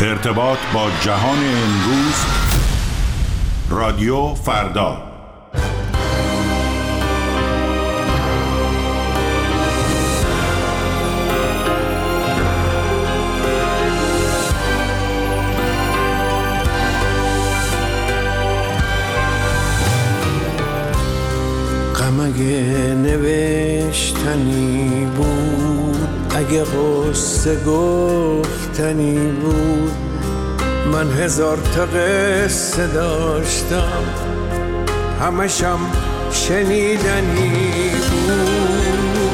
ارتباط با جهان امروز. رادیو فردا. غم اگه نوشتنی بود، اگه قصه گفتنی بود، من هزار تا قصه داشتم، همشم شنیدنی بود.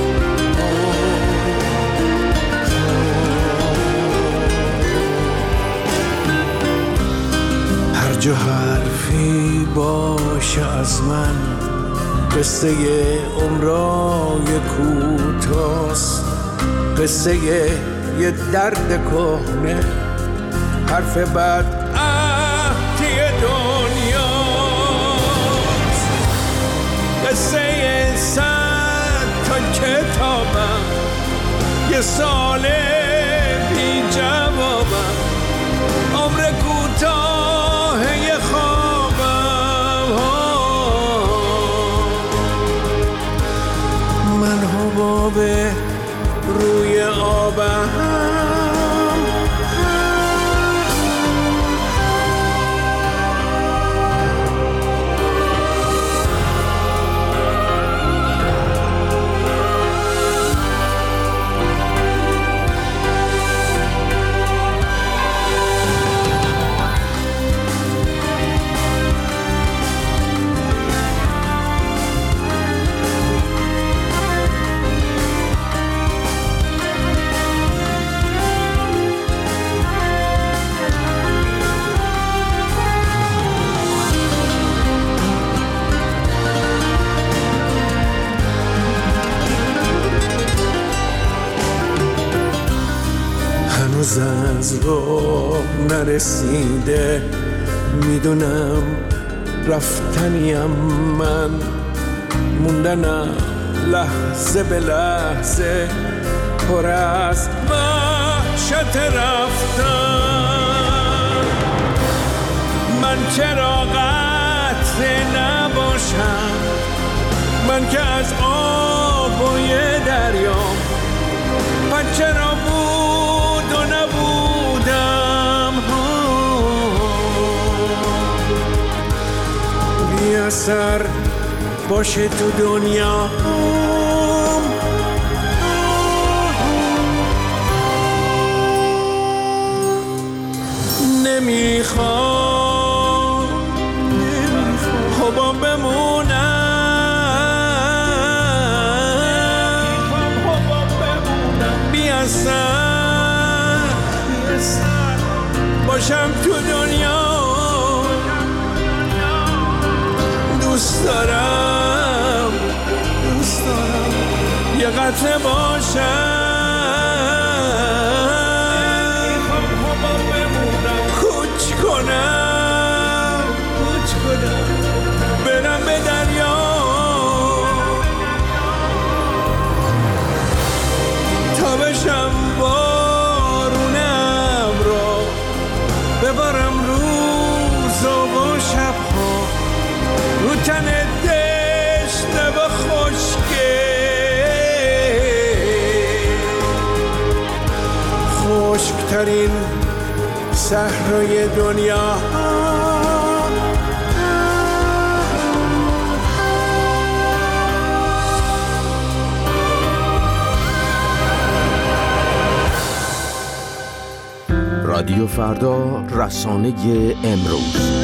هر جا حرفی باشه از من، قصه عمرای کوتاست، قصه یه درد کهنه، حرف بد عهدی دنیاست، قصه 100 تا کتابم، یه سال بی جوابم، عمر کوتاه یه خوابم، من حباب روی آبم. از راه نرسیده، میدونم رفتنیم من، موندنم لحظه به لحظه، پر از وحشت رفتن. من چرا قطره نباشم، من که از آبای دریام، من چرا بود و نبودم، بی اثر باشه تو دنیا. نمیخوام حباب بمونم، بی اثر باشم تو دنیا. دوست دارم یه قطره باشم، کوچ کنم برم به دریا، تا بشم بارونم را، ببارم روزا و شبها، رو تن دشنه و خشکه، خشکترین صحرای دنیا. رادیو فردا، رسانه امروز.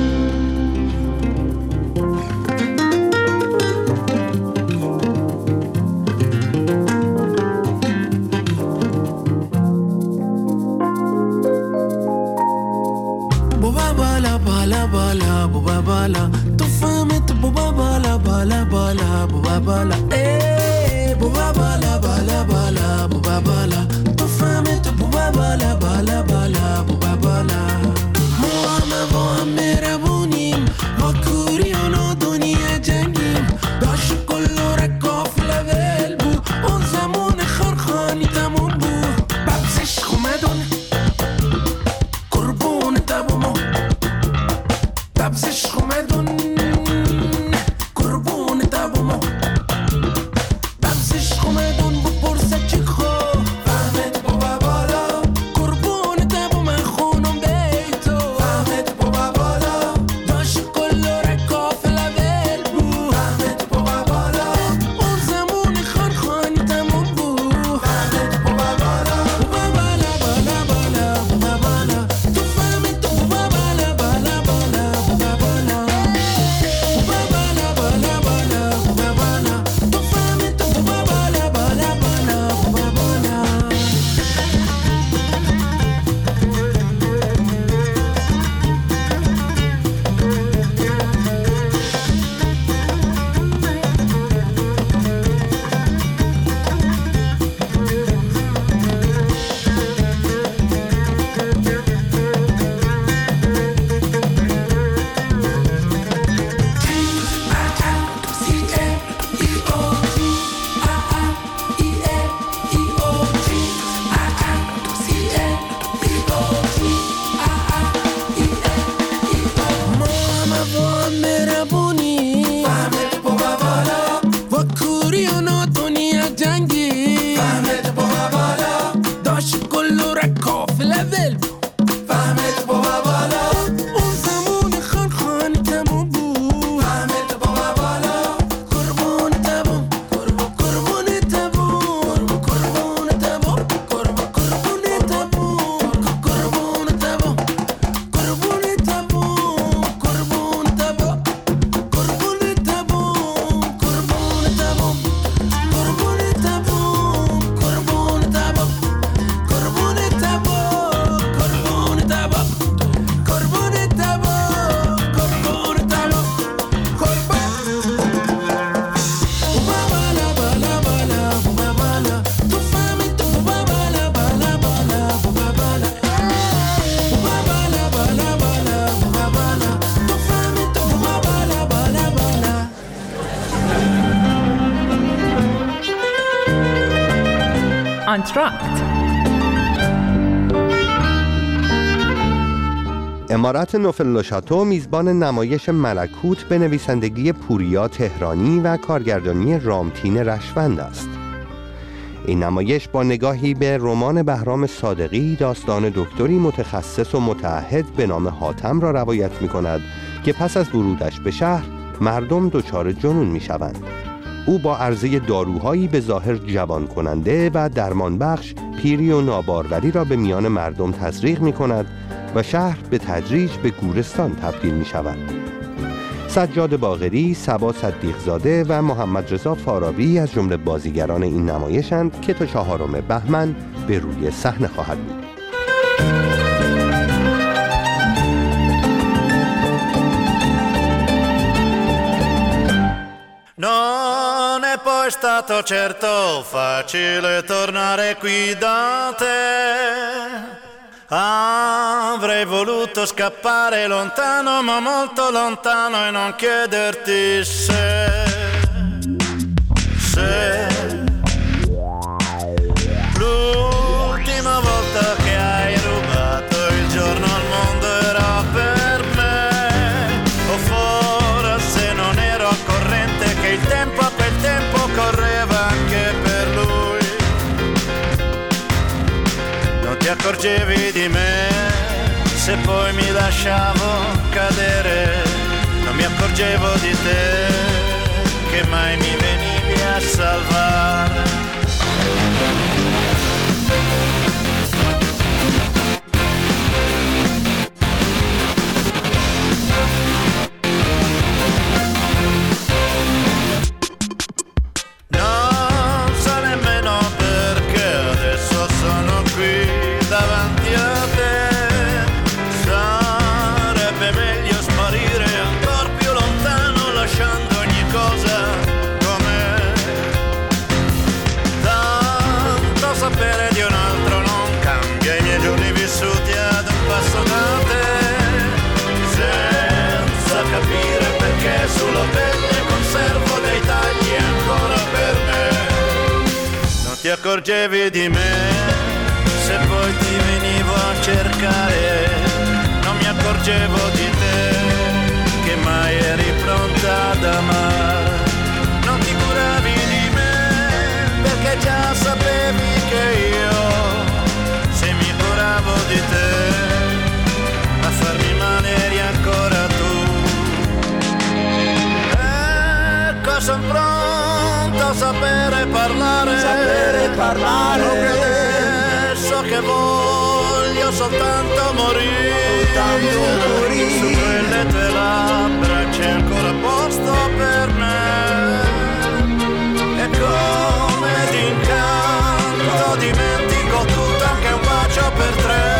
تو فهمت بوبا بالا بالا بالا بوبا بالا، ای بوبا بالا بالا بالا بوبا بالا، تو فهمت بوبا بالا بالا بالا بوبا بالا. ما همه با هم مهربونیم، با کوری و نادونی جنگیم، داشت کل و رکاف لول بود، اون زمان خارخانی تموم بود، ببزش خومدون اول فهمت بابا بالا اون زمان خان خانی تموم بود فهمت بابا بالا قربون تبون قربون تبون قربون تبون قربون تبون قربون تبون قربون تبون قربون تبون قربون تبون قربون تبون قربون تبون قربون تبون قربون تبون قربون تبون قربون تبون قربون تبون بوبا بالا بالا بالا بوبا بالا تو فهمیدی بوبا بالا بالا بالا بوبا بالا بوبا بالا بالا بالا بوبا بالا تو فهمیدی بوبا بالا بالا بالا آنتراکت. امارت نوفل-لوشاتو میزبان نمایش ملکوت به نویسندگی پوریا تهرانی و کارگردانی رامتین رشوند است. این نمایش با نگاهی به رمان بهرام صادقی داستان دکتری متخصص و متعهد به نام حاتم را روایت می کند که پس از ورودش به شهر مردم دچار جنون می شوند. او با عرضه داروهایی به ظاهر جوان کننده و درمان بخش پیری و ناباروری را به میان مردم تزریق می کند و شهر به تدریج به گورستان تبدیل می شود. سجاد باقری، صبا صدیقزاده و محمد رضا فارابی از جمله بازیگران این نمایشند که تا 4 بهمن به روی صحنه خواهد بود. Non è poi stato certo facile tornare qui da te. Avrei voluto scappare lontano, ma molto lontano, e non chiederti se l'ultima volta che hai rubato il giorno al mondo era per me, o forse non ero al corrente che il tempo a quel tempo correva anche per lui. Non ti accorgevi di me se poi mi lasciavo cadere, non mi accorgevo di te che mai mi venivi a salvare. Non so nemmeno perché adesso sono qui davanti a te. Sarebbe meglio sparire ancora più lontano, lasciando ogni cosa com'è. Tanto sapere di un altro non cambia i miei giorni vissuti ad un passo da te, senza capire perché sulla pelle conservo dei tagli ancora per me. Non ti accorgevi di me se poi ti venivo a cercare, non mi accorgevo di te che mai eri pronta ad amare. Non ti curavi di me perché già sapevi che io, se mi curavo di te, a farmi male eri ancora tu. Ecco, son pronto a sapere parlare, adesso che voglio soltanto morire, su quelle tue labbra c'è ancora posto per me, e come d'incanto dimentico tutto, anche un bacio per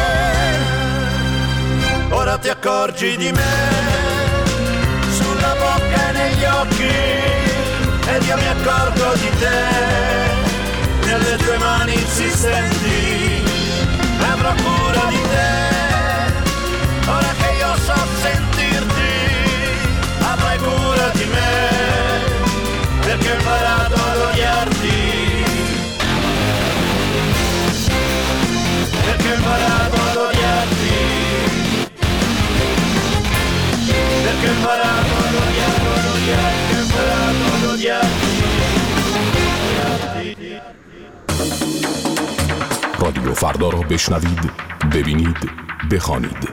3. Ora ti accorgi di me sulla bocca e negli occhi, ed io mi accorgo di te nelle tue mani insistenti. Avrò cura di te ora che io so sentirti, avrai cura di me perché ho imparato ad odiarti, perché ho imparato ad odiarti, perché ho imparato ad odiarti, perché ho imparato ad odiarti. رادیو فردا را بشنوید ببینید، بخوانید.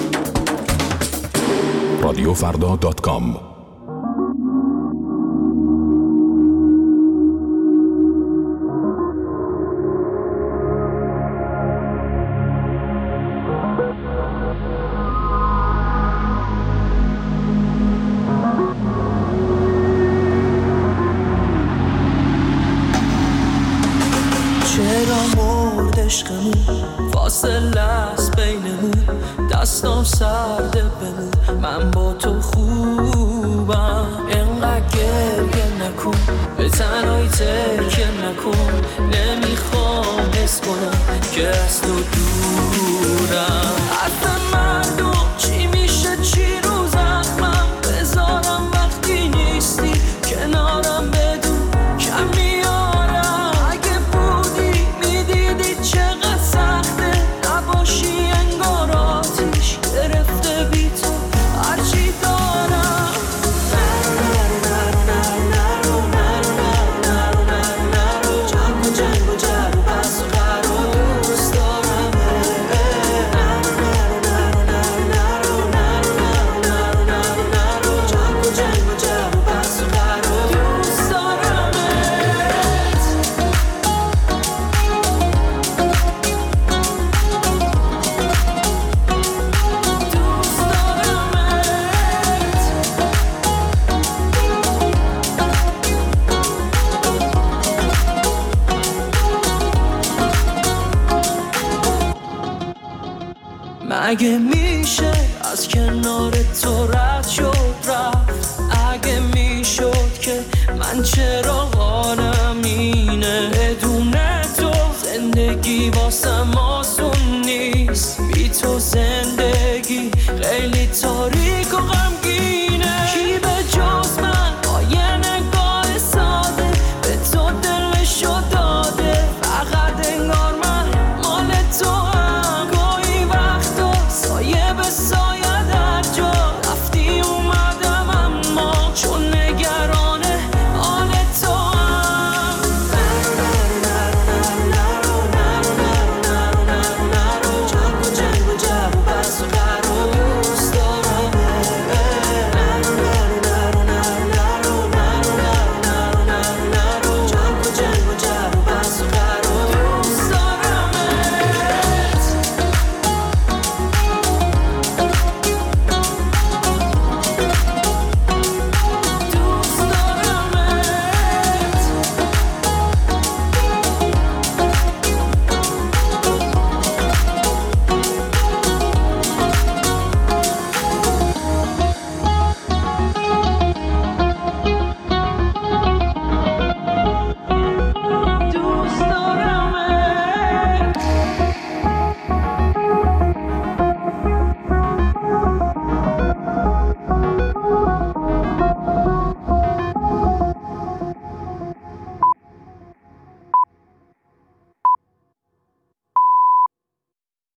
رادیوفردا.com. چرا مرد عشقمون، فاصله است بینمون، دستام سرده بمون، من با تو خوبم. اینقدر گریه نکن، به تنهایی ترکه نکن، نمیخوام حس کنم که از تو دورم. حرف مردم چی میشه، چی رو زخمم بذارم وقتی نیستی کنارم، بدون کم میارم. اگه بودی میدیدی چقدر سخته نباشی، انگار آتیش گرفته بی تو هرچی دارم. جنگ و جر و بس و قرار دوست دارم. جنگ و جر و بس و قرار دوست دارم. مگه میشه از کنار تو رد شد رفت؟ اگه میشد که من چرا حالم اینه بدون